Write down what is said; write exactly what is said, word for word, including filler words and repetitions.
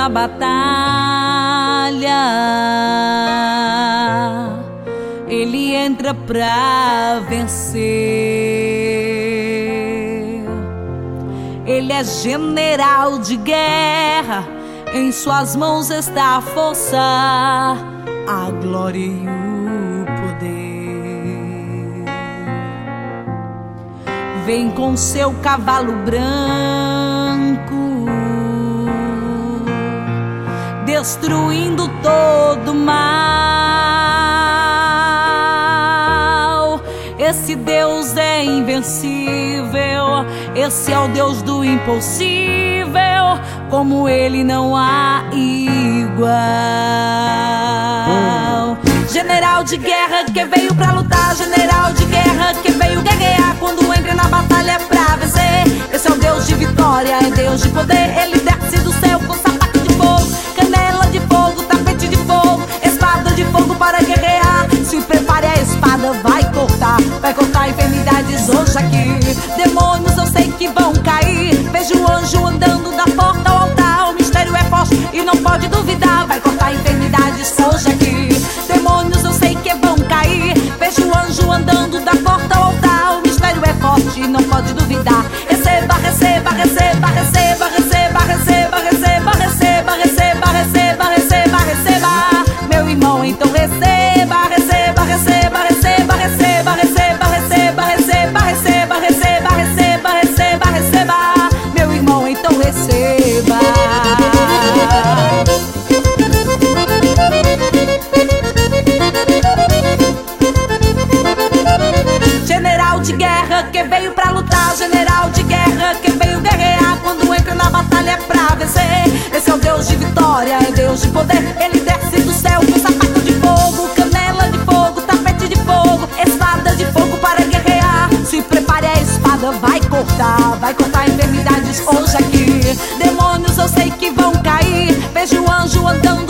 na batalha, ele entra pra vencer. Ele é general de guerra, em suas mãos está a força, a glória e o poder. Vem com seu cavalo branco, destruindo todo mal. Esse Deus é invencível, esse é o Deus do impossível, como ele não há igual. General de guerra que veio pra lutar, general de guerra que veio guerrear, quando entra na batalha pra vencer. Esse é o Deus de vitória, é Deus de poder, ele desce do céu com sapato de fogo, canela de fogo, tapete de fogo, espada de fogo para guerrear. Se prepare, a espada vai cortar, vai cortar enfermidades hoje aqui. Demônios eu sei que vão cair, vejo o anjo andando da porta ao altar. O mistério é forte e não pode duvidar, vai cortar enfermidades hoje aqui. Demônios eu sei que vão cair, vejo o anjo andando da porta ao altar. O mistério é forte e não pode duvidar. Receba, receba, receba, receba, receba, receba, receba, receba, receba, receba, receba, receba, meu irmão, então receba, receba, receba, receba, receba, receba, receba, receba, receba, receba, receba, receba, receba, meu irmão, então receba. General de guerra que veio pra lutar, general de guerra que veio guerrear, quando entra na batalha pra vencer. Esse é o Deus de vitória, é Deus de poder, ele desce do céu com sapato de fogo, canela de fogo, tapete de fogo, espada de fogo para guerrear. Se prepare, a espada vai cortar, vai cortar enfermidades hoje aqui. Demônios eu sei que vão cair, vejo o anjo andando